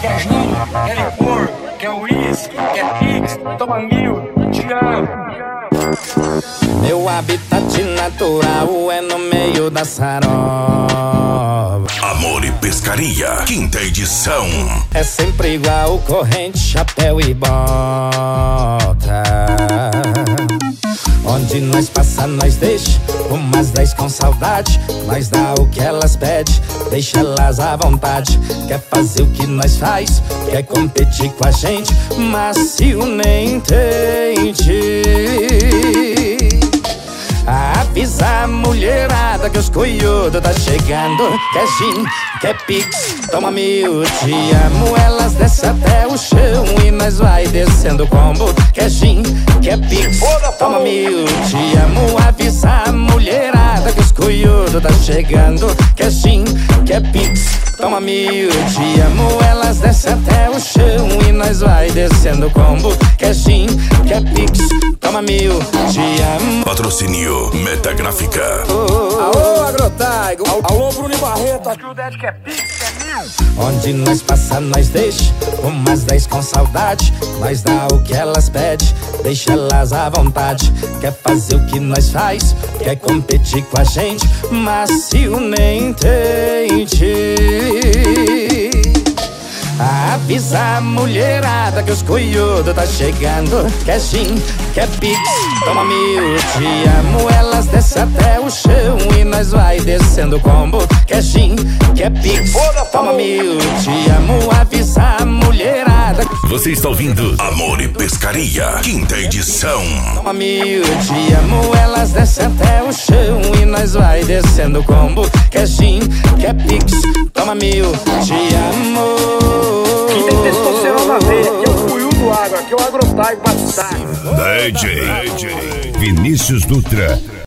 quer gin, quer licor, quer uísque, quer pix, toma 1000, te amo. Meu habitat natural é no meio da sarova. Amor e Pescaria, quinta edição. É sempre igual, corrente, chapéu e bota. Onde nós passa, nós deixa umas 10 com saudade. Nós dá o que elas pedem, deixa elas à vontade. Quer fazer o que nós faz, quer competir com a gente, macio nem entende. Avisa a mulherada que os cunhudos tá chegando. Quer gin, quer pix, toma 1000, te amo. Elas descem até o chão e nós vai descendo o combo. Quer gin, quer pix, toma 1000, te amo. Avisa a mulherada que os cunhudos tá chegando. Quer gin, quer pix, toma 1000, te amo. Elas descem até o chão e nós vai descendo o combo. Quer gin, quer pix, toma 1000, te amo. Patrocínio Metagráfica. Alô, Agrotaigo. Alô, Bruno e Barreto. Aqui o Ded quer pix, quer 1000. Onde nós passa, nós deixa umas 10 com saudade. Nós dá o que elas pedem, deixa elas à vontade. Quer fazer o que nós faz, quer competir com a gente, macio nem entende. Avisa a mulherada que os cunhudos tá chegando. Quer gin, quer pix, toma 1000, te amo. Elas descem até o chão e nós vai descendo o combo. Quer gin, quer pix, toma 1000, te amo. Avisa a mulherada. Você está ouvindo Amor e Pescaria, quinta edição. Toma 1000, te amo. Elas descem até o chão e nós vai descendo o combo. Quer gin, quer pix, toma 1000, te amo. Quem tem testosterona na veia, aqui é o Cuiu do Agro, aqui é o Agrotaigo Batistado. DJ Vinícius Dutra.